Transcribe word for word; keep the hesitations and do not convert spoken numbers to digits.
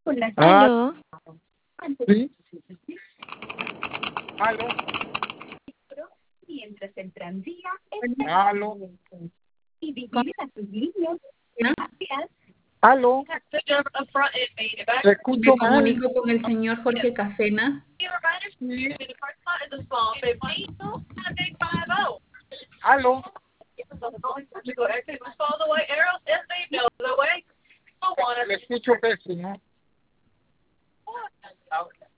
Ah, ¿Aló? sí. Aló. Aló. Aló. Te Me escucho mal. comunico con el señor Jorge Casena. Aló. Le escucho pésimo.